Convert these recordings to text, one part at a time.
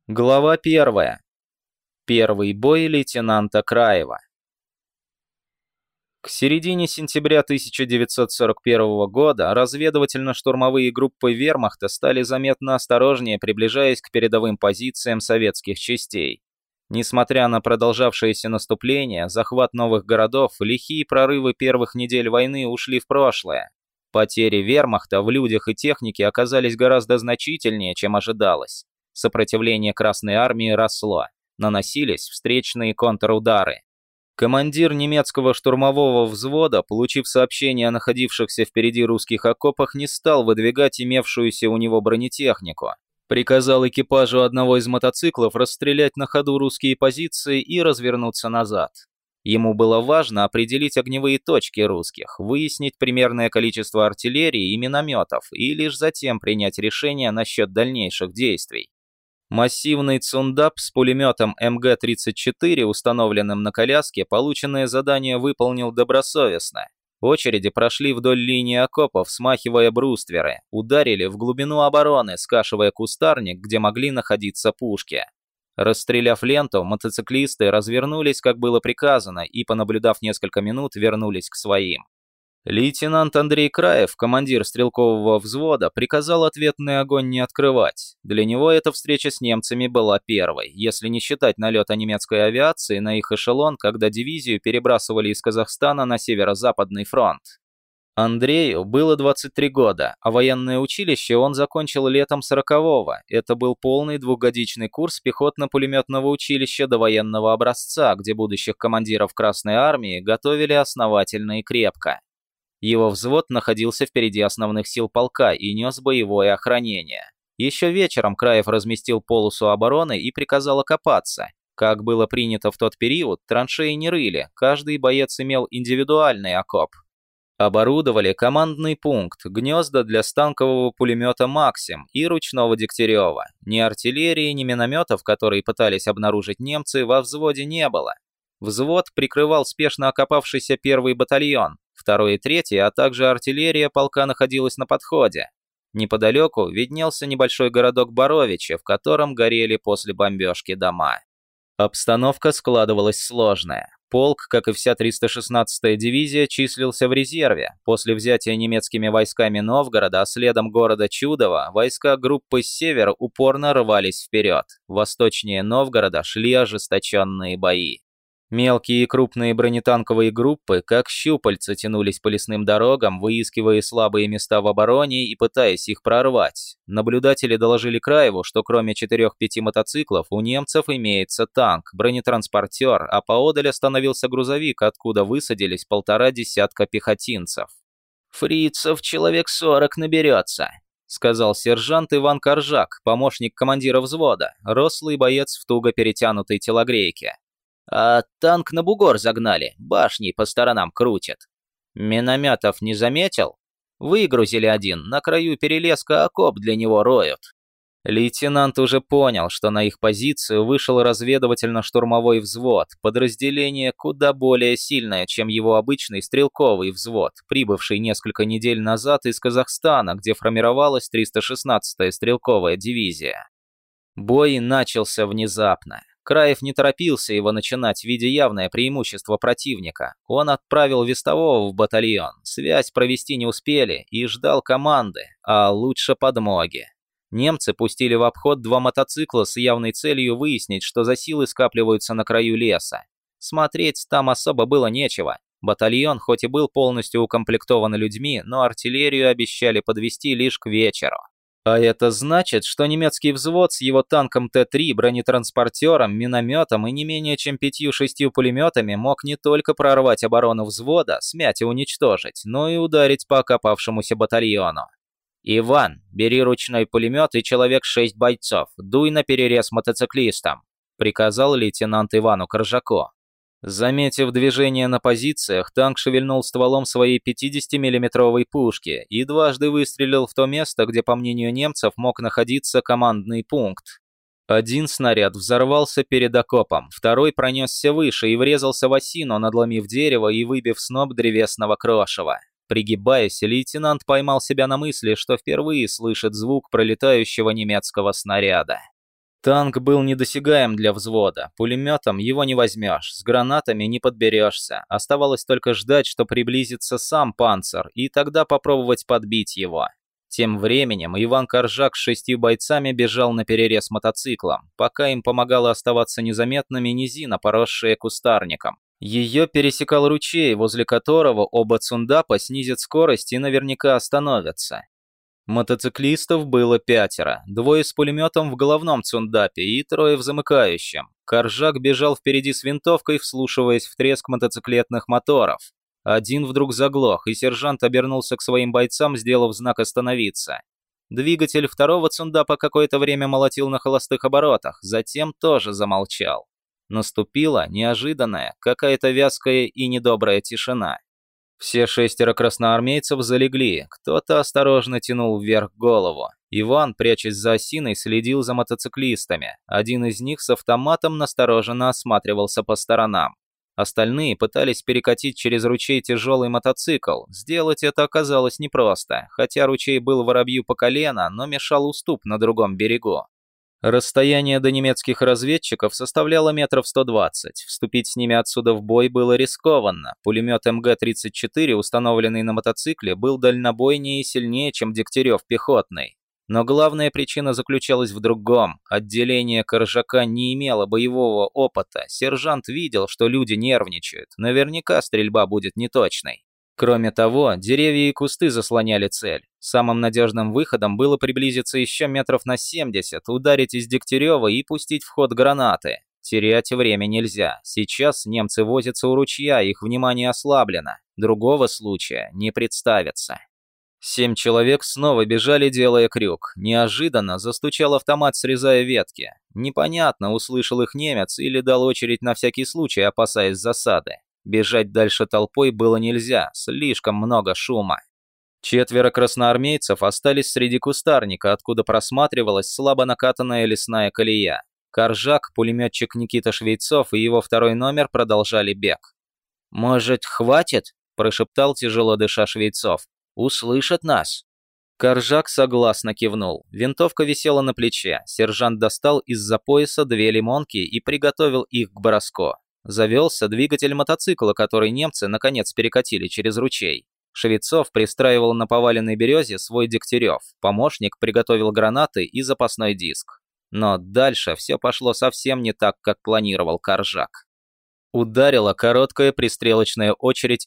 Глава 1. Первый бой лейтенанта Краева. К середине сентября 1941 года разведывательно-штурмовые группы вермахта стали заметно осторожнее, приближаясь к передовым позициям советских частей. Несмотря на продолжавшееся наступление, захват новых городов, лихие прорывы первых недель войны ушли в прошлое. Потери вермахта в людях и технике оказались гораздо значительнее, чем ожидалось. Сопротивление Красной Армии росло, наносились встречные контрудары. Командир немецкого штурмового взвода, получив сообщение о находившихся впереди русских окопах, не стал выдвигать имевшуюся у него бронетехнику. Приказал экипажу одного из мотоциклов расстрелять на ходу русские позиции и развернуться назад. Ему было важно определить огневые точки русских, выяснить примерное количество артиллерии и минометов и лишь затем принять решение насчет дальнейших действий. Массивный цундап с пулеметом МГ-34, установленным на коляске, полученное задание выполнил добросовестно. Очереди прошли вдоль линии окопов, смахивая брустверы, ударили в глубину обороны, скашивая кустарник, где могли находиться пушки. Расстреляв ленту, мотоциклисты развернулись, как было приказано, и, понаблюдав несколько минут, вернулись к своим. Лейтенант Андрей Краев, командир стрелкового взвода, приказал ответный огонь не открывать. Для него эта встреча с немцами была первой, если не считать налета немецкой авиации на их эшелон, когда дивизию перебрасывали из Казахстана на северо-западный фронт. Андрею было 23 года, а военное училище он закончил летом 40-го. Это был полный двухгодичный курс пехотно-пулеметного училища довоенного образца, где будущих командиров Красной Армии готовили основательно и крепко. Его взвод находился впереди основных сил полка и нес боевое охранение. Еще вечером Краев разместил полосу обороны и приказал окопаться. Как было принято в тот период, траншеи не рыли, каждый боец имел индивидуальный окоп. Оборудовали командный пункт, гнезда для станкового пулемета «Максим» и ручного Дегтярева. Ни артиллерии, ни минометов, которые пытались обнаружить немцы, во взводе не было. Взвод прикрывал спешно окопавшийся первый батальон. Второй и третий, а также артиллерия полка находилась на подходе. Неподалеку виднелся небольшой городок Боровичи, в котором горели после бомбежки дома. Обстановка складывалась сложная. Полк, как и вся 316-я дивизия, числился в резерве. После взятия немецкими войсками Новгорода, а следом города Чудово, войска группы с севера упорно рвались вперед. Восточнее Новгорода шли ожесточенные бои. Мелкие и крупные бронетанковые группы, как щупальца, тянулись по лесным дорогам, выискивая слабые места в обороне и пытаясь их прорвать. Наблюдатели доложили Краеву, что кроме 4-5 мотоциклов у немцев имеется танк, бронетранспортер, а поодаль остановился грузовик, откуда высадились 1,5 десятка пехотинцев. «Фрицев человек 40 наберется», — сказал сержант Иван Коржак, помощник командира взвода, рослый боец в туго перетянутой телогрейке. «А танк на бугор загнали, башни по сторонам крутят. Минометов не заметил? Выгрузили один, на краю перелеска окоп для него роют». Лейтенант уже понял, что на их позицию вышел разведывательно-штурмовой взвод, подразделение куда более сильное, чем его обычный стрелковый взвод, прибывший несколько недель назад из Казахстана, где формировалась 316-я стрелковая дивизия. Бой начался внезапно. Краев не торопился его начинать, видя явное преимущество противника. Он отправил вестового в батальон, связь провести не успели и ждал команды, а лучше подмоги. Немцы пустили в обход 2 мотоцикла с явной целью выяснить, что за силы скапливаются на краю леса. Смотреть там особо было нечего. Батальон хоть и был полностью укомплектован людьми, но артиллерию обещали подвести лишь к вечеру. А это значит, что немецкий взвод с его танком Т-3, бронетранспортером, минометом и не менее чем 5-6 пулеметами мог не только прорвать оборону взвода, смять и уничтожить, но и ударить по окопавшемуся батальону. «Иван, бери ручной пулемет и человек 6 бойцов, дуй на перерез мотоциклистам», — приказал лейтенант Ивану Коржаку. Заметив движение на позициях, танк шевельнул стволом своей 50-миллиметровой пушки и дважды выстрелил в то место, где, по мнению немцев, мог находиться командный пункт. Один снаряд взорвался перед окопом, второй пронесся выше и врезался в осину, надломив дерево и выбив сноп древесного крошева. Пригибаясь, лейтенант поймал себя на мысли, что впервые слышит звук пролетающего немецкого снаряда. Танк был недосягаем для взвода, пулеметом его не возьмешь, с гранатами не подберешься, оставалось только ждать, что приблизится сам панцир, и тогда попробовать подбить его. Тем временем Иван Коржак с 6 бойцами бежал наперерез мотоциклом, пока им помогала оставаться незаметными низина, поросшая кустарником. Ее пересекал ручей, возле которого оба цундапа снизят скорость и наверняка остановятся. Мотоциклистов было 5, 2 с пулеметом в головном цундапе и 3 в замыкающем. Коржак бежал впереди с винтовкой, вслушиваясь в треск мотоциклетных моторов. Один вдруг заглох, и сержант обернулся к своим бойцам, сделав знак «остановиться». Двигатель второго цундапа какое-то время молотил на холостых оборотах, затем тоже замолчал. Наступила неожиданная, какая-то вязкая и недобрая тишина. Все 6 красноармейцев залегли, кто-то осторожно тянул вверх голову. Иван, прячась за осиной, следил за мотоциклистами. Один из них с автоматом настороженно осматривался по сторонам. Остальные пытались перекатить через ручей тяжелый мотоцикл. Сделать это оказалось непросто, хотя ручей был воробью по колено, но мешал уступ на другом берегу. Расстояние до немецких разведчиков составляло метров 120. Вступить с ними отсюда в бой было рискованно. Пулемет МГ-34, установленный на мотоцикле, был дальнобойнее и сильнее, чем Дегтярев пехотный. Но главная причина заключалась в другом. Отделение Коржака не имело боевого опыта. Сержант видел, что люди нервничают. Наверняка стрельба будет неточной. Кроме того, деревья и кусты заслоняли цель. Самым надежным выходом было приблизиться еще метров на 70, ударить из Дегтярева и пустить в ход гранаты. Терять время нельзя. Сейчас немцы возятся у ручья, их внимание ослаблено. Другого случая не представится. 7 человек снова бежали, делая крюк. Неожиданно застучал автомат, срезая ветки. Непонятно, услышал их немец или дал очередь на всякий случай, опасаясь засады. Бежать дальше толпой было нельзя, слишком много шума. 4 красноармейцев остались среди кустарника, откуда просматривалась слабо накатанная лесная колея. Коржак, пулеметчик Никита Швейцов и его второй номер продолжали бег. «Может, хватит?» – прошептал тяжело дыша Швейцов. «Услышат нас». Коржак согласно кивнул. Винтовка висела на плече. Сержант достал из-за пояса 2 лимонки и приготовил их к броску. Завелся двигатель мотоцикла, который немцы наконец перекатили через ручей. Швейцов пристраивал на поваленной березе свой Дегтярев. Помощник приготовил гранаты и запасной диск. Но дальше все пошло совсем не так, как планировал Коржак. Ударила короткая пристрелочная очередь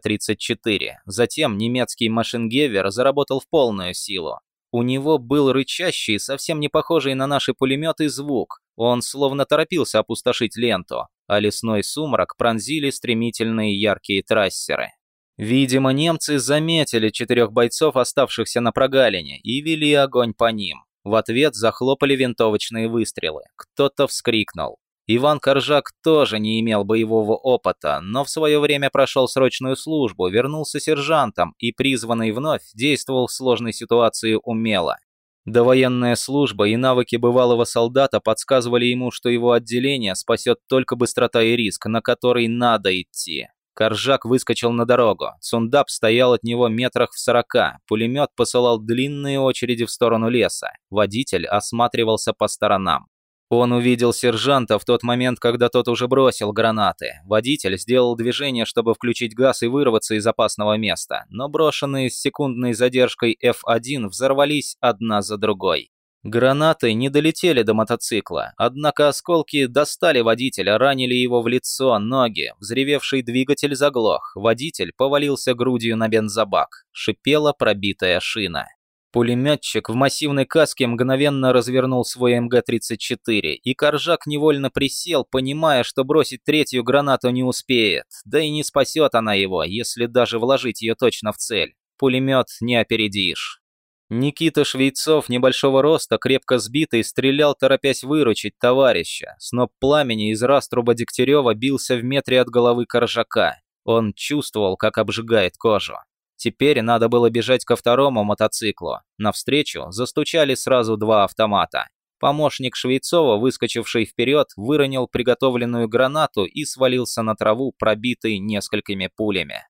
МГ-34. Затем немецкий машингевер заработал в полную силу. У него был рычащий, совсем не похожий на наши пулеметы звук. Он словно торопился опустошить ленту, а лесной сумрак пронзили стремительные яркие трассеры. Видимо, немцы заметили 4 бойцов, оставшихся на прогалине, и вели огонь по ним. В ответ захлопали винтовочные выстрелы. Кто-то вскрикнул. Иван Коржак тоже не имел боевого опыта, но в свое время прошел срочную службу, вернулся сержантом и, призванный вновь, действовал в сложной ситуации умело. Довоенная служба и навыки бывалого солдата подсказывали ему, что его отделение спасет только быстрота и риск, на который надо идти. Коржак выскочил на дорогу. Цундап стоял от него метрах в 40. Пулемет посылал длинные очереди в сторону леса. Водитель осматривался по сторонам. Он увидел сержанта в тот момент, когда тот уже бросил гранаты. Водитель сделал движение, чтобы включить газ и вырваться из опасного места, но брошенные с секундной задержкой F1 взорвались одна за другой. Гранаты не долетели до мотоцикла, однако осколки достали водителя, ранили его в лицо, ноги. Взревевший двигатель заглох, водитель повалился грудью на бензобак. Шипела пробитая шина. Пулеметчик в массивной каске мгновенно развернул свой МГ-34, и Коржак невольно присел, понимая, что бросить 3-ю гранату не успеет, да и не спасет она его, если даже вложить ее точно в цель. Пулемет не опередишь. Никита Швейцов, небольшого роста, крепко сбитый, стрелял, торопясь выручить товарища. Сноп пламени из раструба Дегтярева бился в метре от головы Коржака. Он чувствовал, как обжигает кожу. Теперь надо было бежать ко второму мотоциклу. Навстречу застучали сразу 2 автомата. Помощник Швейцова, выскочивший вперед, выронил приготовленную гранату и свалился на траву, пробитый несколькими пулями.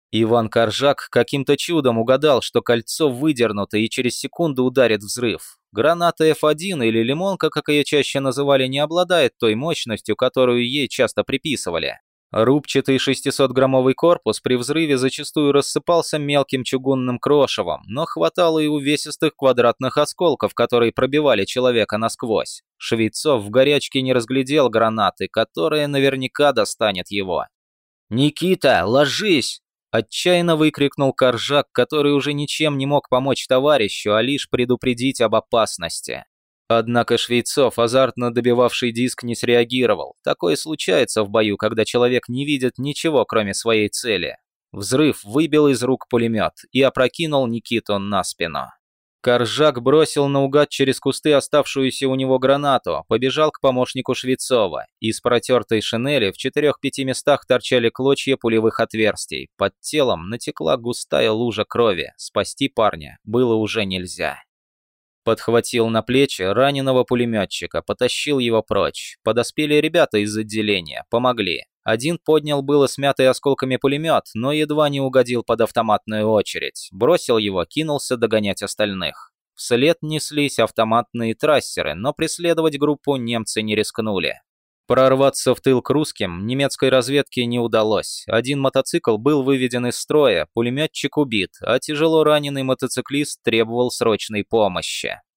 Иван Коржак каким-то чудом угадал, что кольцо выдернуто и через секунду ударит взрыв. Граната F1 или лимонка, как ее чаще называли, не обладает той мощностью, которую ей часто приписывали. Рубчатый 600-граммовый корпус при взрыве зачастую рассыпался мелким чугунным крошевом, но хватало и увесистых квадратных осколков, которые пробивали человека насквозь. Швейцов в горячке не разглядел гранаты, которая наверняка достанет его. «Никита, ложись!» – отчаянно выкрикнул Коржак, который уже ничем не мог помочь товарищу, а лишь предупредить об опасности. Однако Швейцов, азартно добивавший диск, не среагировал. Такое случается в бою, когда человек не видит ничего, кроме своей цели. Взрыв выбил из рук пулемет и опрокинул Никиту на спину. Коржак бросил наугад через кусты оставшуюся у него гранату, побежал к помощнику Швейцова. Из протертой шинели в 4-5 местах торчали клочья пулевых отверстий. Под телом натекла густая лужа крови. Спасти парня было уже нельзя. Подхватил на плечи раненого пулеметчика, потащил его прочь. Подоспели ребята из отделения, помогли. Один поднял было смятый осколками пулемет, но едва не угодил под автоматную очередь. Бросил его, кинулся догонять остальных. Вслед неслись автоматные трассеры, но преследовать группу немцы не рискнули. Прорваться в тыл к русским немецкой разведке не удалось. Один мотоцикл был выведен из строя, пулеметчик убит, а тяжело раненый мотоциклист требовал срочной помощи.